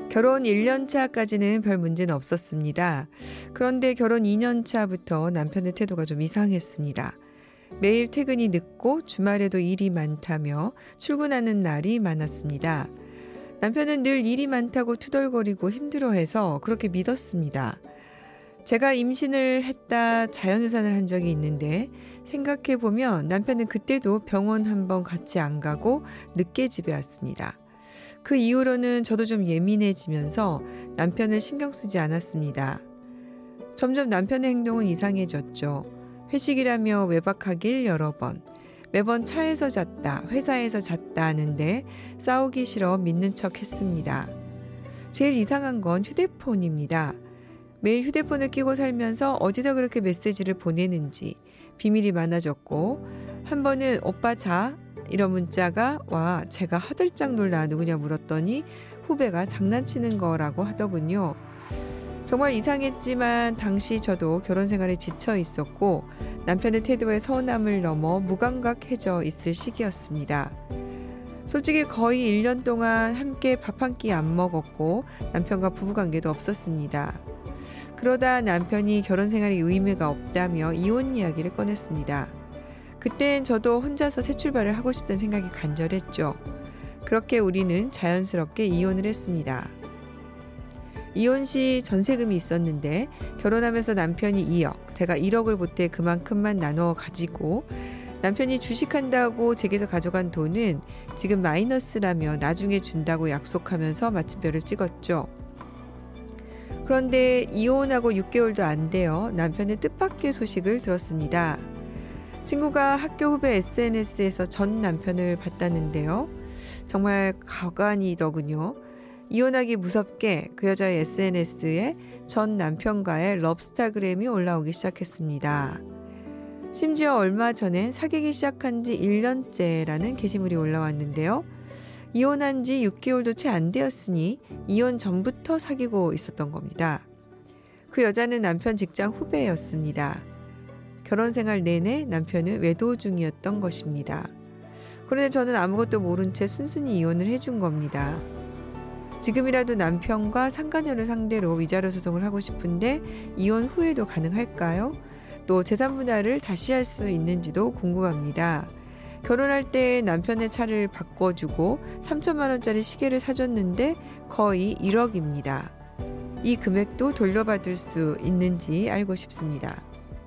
결혼 1년 차까지는 별 문제는 없었습니다. 그런데 결혼 2년 차부터 남편의 태도가 좀 이상했습니다. 매일 퇴근이 늦고 주말에도 일이 많다며 출근하는 날이 많았습니다. 남편은 늘 일이 많다고 투덜거리고 힘들어해서 그렇게 믿었습니다. 제가 임신을 했다 자연유산을 한 적이 있는데 생각해보면 남편은 그때도 병원 한번 같이 안 가고 늦게 집에 왔습니다. 그 이후로는 저도 좀 예민해지면서 남편을 신경 쓰지 않았습니다. 점점 남편의 행동은 이상해졌죠. 회식이라며 외박하길 여러 번, 매번 차에서 잤다, 회사에서 잤다 하는데 싸우기 싫어 믿는 척 했습니다. 제일 이상한 건 휴대폰입니다. 매일 휴대폰을 끼고 살면서 어디다 그렇게 메시지를 보내는지 비밀이 많아졌고, 한 번은 오빠 자? 이런 문자가 와 제가 화들짝 놀라 누구냐 물었더니 후배가 장난치는 거라고 하더군요. 정말 이상했지만 당시 저도 결혼 생활에 지쳐 있었고 남편의 태도에 서운함을 넘어 무감각해져 있을 시기였습니다. 솔직히 거의 1년 동안 함께 밥 한 끼 안 먹었고 남편과 부부관계도 없었습니다. 그러다 남편이 결혼 생활에 의미가 없다며 이혼 이야기를 꺼냈습니다. 그땐 저도 혼자서 새 출발을 하고 싶다는 생각이 간절했죠. 그렇게 우리는 자연스럽게 이혼을 했습니다. 이혼 시 전세금이 있었는데 결혼하면서 남편이 2억, 제가 1억을 보태 그만큼만 나눠 가지고 남편이 주식한다고 제게서 가져간 돈은 지금 마이너스라며 나중에 준다고 약속하면서 마침표를 찍었죠. 그런데 이혼하고 6개월도 안 돼요. 남편의 뜻밖의 소식을 들었습니다. 친구가 학교 후배 SNS에서 전 남편을 봤다는데요. 정말 가관이더군요. 이혼하기 무섭게 그 여자의 SNS에 전 남편과의 럽스타그램이 올라오기 시작했습니다. 심지어 얼마 전엔 사귀기 시작한 지 1년째라는 게시물이 올라왔는데요. 이혼한 지 6개월도 채 안 되었으니 이혼 전부터 사귀고 있었던 겁니다. 그 여자는 남편 직장 후배였습니다. 결혼 생활 내내 남편은 외도 중이었던 것입니다. 그런데 저는 아무것도 모른 채 순순히 이혼을 해준 겁니다. 지금이라도 남편과 상간녀를 상대로 위자료 소송을 하고 싶은데 이혼 후에도 가능할까요? 또 재산 분할을 다시 할 수 있는지도 궁금합니다. 결혼할 때 남편의 차를 바꿔주고 3천만 원짜리 시계를 사줬는데 거의 1억입니다. 이 금액도 돌려받을 수 있는지 알고 싶습니다.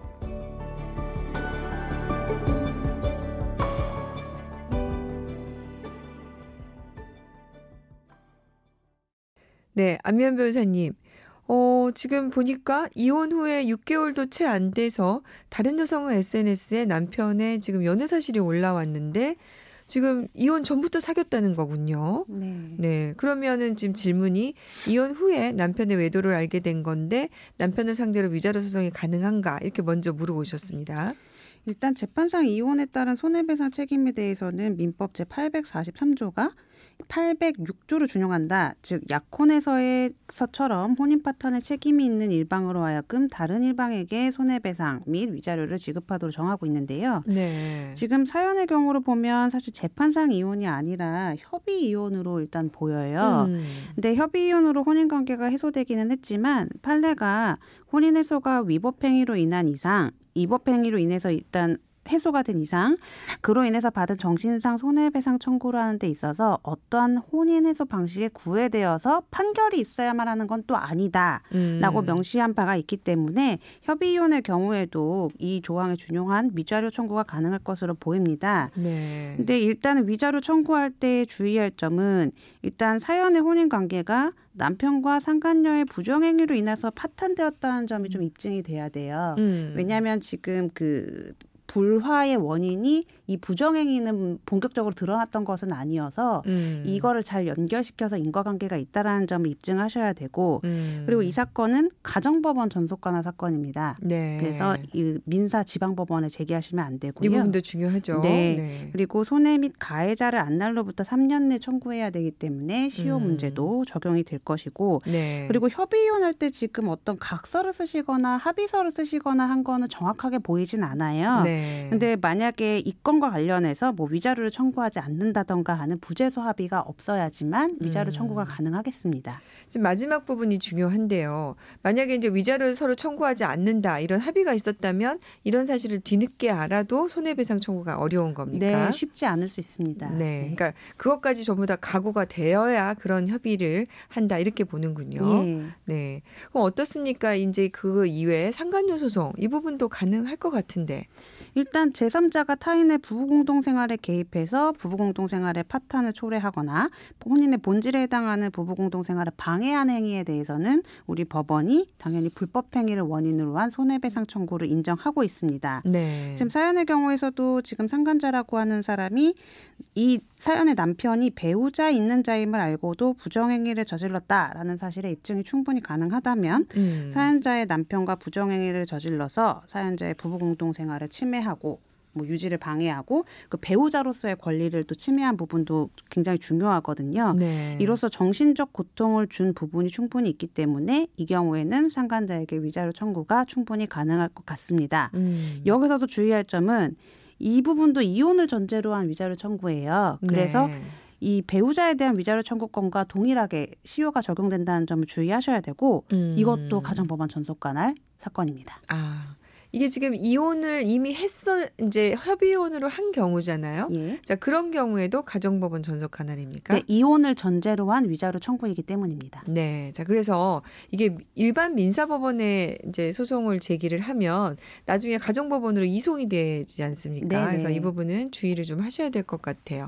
네, 안면 변호사님. 지금 보니까 이혼 후에 6개월도 채 안 돼서 다른 여성의 SNS에 남편의 지금 연애 사실이 올라왔는데 지금 이혼 전부터 사귀었다는 거군요. 네. 그러면은 지금 질문이 이혼 후에 남편의 외도를 알게 된 건데 남편을 상대로 위자료 소송이 가능한가? 이렇게 먼저 물어보셨습니다. 일단 재판상 이혼에 따른 손해배상 책임에 대해서는 민법 제843조가 806조를 준용한다. 즉 약혼에서처럼 혼인 파탄의 책임이 있는 일방으로 하여금 다른 일방에게 손해배상 및 위자료를 지급하도록 정하고 있는데요. 네. 지금 사연의 경우로 보면 사실 재판상 이혼이 아니라 협의 이혼으로 일단 보여요. 근데 협의 이혼으로 혼인 관계가 해소되기는 했지만 판례가 혼인 해소가 위법행위로 인한 이상, 위법행위로 인해서 일단 해소가 된 이상 그로 인해서 받은 정신상 손해배상 청구를 하는 데 있어서 어떠한 혼인 해소 방식에 구애되어서 판결이 있어야만 하는 건 또 아니다라고 명시한 바가 있기 때문에 협의이혼의 경우에도 이 조항에 준용한 위자료 청구가 가능할 것으로 보입니다. 네. 근데 일단 위자료 청구할 때 주의할 점은 일단 사연의 혼인 관계가 남편과 상간녀의 부정행위로 인해서 파탄되었다는 점이 좀 입증이 돼야 돼요. 왜냐하면 지금 불화의 원인이 이 부정행위는 본격적으로 드러났던 것은 아니어서 이거를 잘 연결시켜서 인과관계가 있다라는 점을 입증하셔야 되고 그리고 이 사건은 가정법원 전속관할 사건입니다. 네. 그래서 이 민사 지방법원에 제기하시면 안 되고요. 이 부분도 중요하죠. 네. 네. 그리고 손해 및 가해자를 안 날로부터 3년 내 청구해야 되기 때문에 시효 문제도 적용이 될 것이고 네. 그리고 협의이혼할 때 지금 어떤 각서를 쓰시거나 합의서를 쓰시거나 한 거는 정확하게 보이진 않아요. 네. 근데 만약에 이건 건과 관련해서 뭐 위자료를 청구하지 않는다던가 하는 부재소 합의가 없어야지만 위자료 청구가 가능하겠습니다. 지금 마지막 부분이 중요한데요. 만약에 이제 위자료를 서로 청구하지 않는다 이런 합의가 있었다면 이런 사실을 뒤늦게 알아도 손해배상 청구가 어려운 겁니까? 네, 쉽지 않을 수 있습니다. 네, 그러니까 그것까지 전부 다 각오가 되어야 그런 협의를 한다 이렇게 보는군요. 예. 네, 그럼 어떻습니까? 이제 그 이외에 상간녀 소송 이 부분도 가능할 것 같은데. 일단 제3자가 타인의 부부공동생활에 개입해서 부부공동생활에 파탄을 초래하거나 혼인의 본질에 해당하는 부부공동생활을 방해한 행위에 대해서는 우리 법원이 당연히 불법행위를 원인으로 한 손해배상 청구를 인정하고 있습니다. 네. 지금 사연의 경우에서도 지금 상간자라고 하는 사람이 이 사연의 남편이 배우자 있는 자임을 알고도 부정행위를 저질렀다라는 사실의 입증이 충분히 가능하다면 사연자의 남편과 부정행위를 저질러서 사연자의 부부공동생활을 침해하고 뭐 유지를 방해하고 그 배우자로서의 권리를 또 침해한 부분도 굉장히 중요하거든요. 네. 이로써 정신적 고통을 준 부분이 충분히 있기 때문에 이 경우에는 상간자에게 위자료 청구가 충분히 가능할 것 같습니다. 여기서도 주의할 점은 이 부분도 이혼을 전제로 한 위자료 청구예요. 그래서 네. 이 배우자에 대한 위자료 청구권과 동일하게 시효가 적용된다는 점을 주의하셔야 되고 이것도 가정법원 전속관할 사건입니다. 아, 이게 지금 이혼을 이미 이제 협의혼으로 한 경우잖아요. 예. 자, 그런 경우에도 가정법원 전속 가능입니까? 네, 이혼을 전제로 한 위자료 청구이기 때문입니다. 네. 자, 그래서 이게 일반 민사법원에 이제 소송을 제기를 하면 나중에 가정법원으로 이송이 되지 않습니까? 네네. 그래서 이 부분은 주의를 좀 하셔야 될 것 같아요.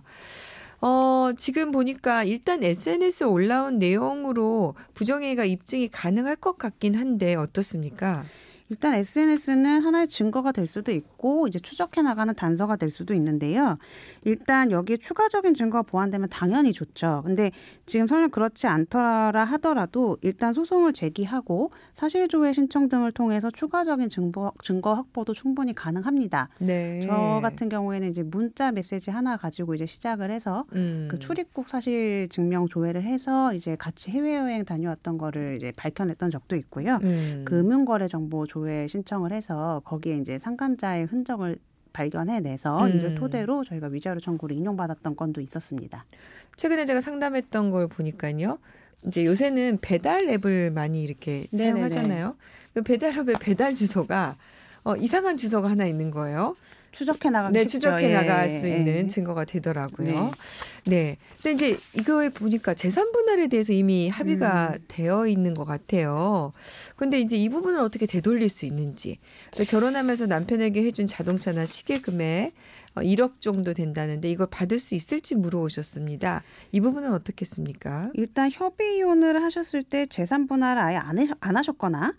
지금 보니까 일단 SNS에 올라온 내용으로 부정행위가 입증이 가능할 것 같긴 한데 어떻습니까? 일단 SNS는 하나의 증거가 될 수도 있고 이제 추적해 나가는 단서가 될 수도 있는데요. 일단 여기에 추가적인 증거가 보완되면 당연히 좋죠. 근데 지금 설령 그렇지 않더라 하더라도 일단 소송을 제기하고 사실조회 신청 등을 통해서 추가적인 증거 확보도 충분히 가능합니다. 네. 저 같은 경우에는 이제 문자 메시지 하나 가지고 이제 시작을 해서 그 출입국 사실 증명 조회를 해서 이제 같이 해외여행 다녀왔던 거를 이제 밝혀냈던 적도 있고요. 금융거래 정보 조회 신청을 해서 거기에 이제 상간자의 흔적을 발견해내서 이를 토대로 저희가 위자료 청구를 인용받았던 건도 있었습니다. 최근에 제가 상담했던 걸 보니까요. 이제 요새는 배달 앱을 많이 이렇게 네네네. 사용하잖아요. 그 배달앱의 배달 주소가 이상한 주소가 하나 있는 거예요. 추적해 나가기 네, 쉽죠. 추적해 나갈 수 예. 있는 증거가 되더라고요. 네. 근데 이제 이거에 보니까 재산 분할에 대해서 이미 합의가 되어 있는 것 같아요. 근데 이제 이 부분을 어떻게 되돌릴 수 있는지. 그래서 결혼하면서 남편에게 해준 자동차나 시계 금액 1억 정도 된다는데 이걸 받을 수 있을지 물어오셨습니다. 이 부분은 어떻겠습니까? 일단 협의 이혼을 하셨을 때 재산 분할을 아예 안 하셨거나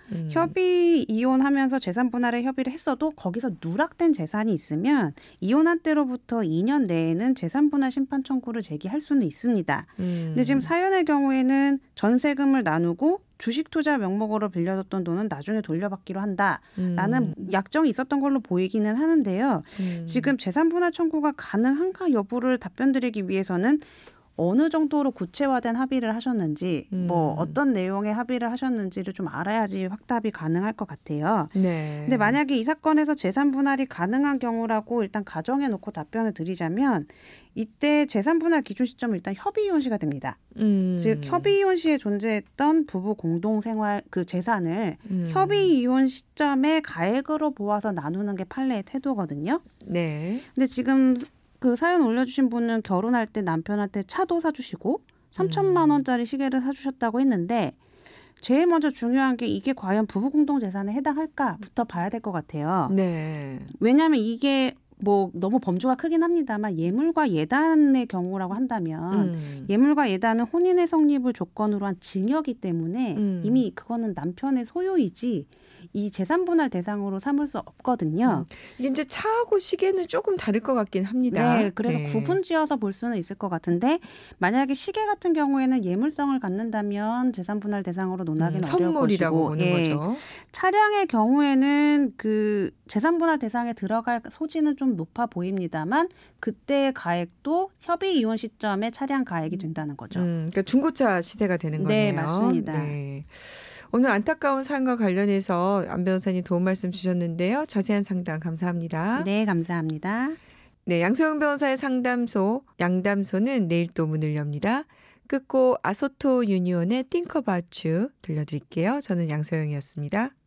협의 이혼하면서 재산 분할에 협의를 했어도 거기서 누락된 재산이 있으면 이혼한 때로부터 2년 내에는 재산 분할 심판 청구를 제기할 수는 있습니다. 근데 지금 사연의 경우에는 전세금을 나누고 주식 투자 명목으로 빌려줬던 돈은 나중에 돌려받기로 한다라는 약정이 있었던 걸로 보이기는 하는데요. 지금 재산 분할 청구가 가능한가 여부를 답변드리기 위해서는 어느 정도로 구체화된 합의를 하셨는지 뭐 어떤 내용의 합의를 하셨는지를 좀 알아야지 확답이 가능할 것 같아요. 네. 근데 만약에 이 사건에서 재산 분할이 가능한 경우라고 일단 가정해 놓고 답변을 드리자면 이때 재산 분할 기준 시점은 일단 협의 이혼 시가 됩니다. 즉 협의 이혼 시에 존재했던 부부 공동 생활 그 재산을 협의 이혼 시점에 가액으로 보아서 나누는 게 판례의 태도거든요. 네. 근데 지금 그 사연 올려주신 분은 결혼할 때 남편한테 차도 사주시고 3천만 원짜리 시계를 사주셨다고 했는데 제일 먼저 중요한 게 이게 과연 부부 공동 재산에 해당할까부터 봐야 될 것 같아요. 네. 왜냐하면 이게 뭐 너무 범주가 크긴 합니다만 예물과 예단의 경우라고 한다면 예물과 예단은 혼인의 성립을 조건으로 한 증여기 때문에 이미 그거는 남편의 소유이지 이 재산 분할 대상으로 삼을 수 없거든요. 이게 이제 차하고 시계는 조금 다를 것 같긴 합니다. 네, 그래서 구분지어서 볼 수는 있을 것 같은데 만약에 시계 같은 경우에는 예물성을 갖는다면 재산 분할 대상으로 논하기는 어려울 선물이라고 것이고, 보는 거죠. 차량의 경우에는 그 재산 분할 대상에 들어갈 소지는 좀 높아 보입니다만 그때의 가액도 협의 이혼 시점에 차량 가액이 된다는 거죠. 그러니까 중고차 시대가 되는 거네요. 네, 맞습니다. 네. 오늘 안타까운 사연과 관련해서 안 변호사님 도움 말씀 주셨는데요. 자세한 상담 감사합니다. 네, 감사합니다. 네, 양소영 변호사의 상담소, 양담소는 내일 또 문을 엽니다. 끝곡 아소토 유니온의 Think About You 들려드릴게요. 저는 양소영이었습니다.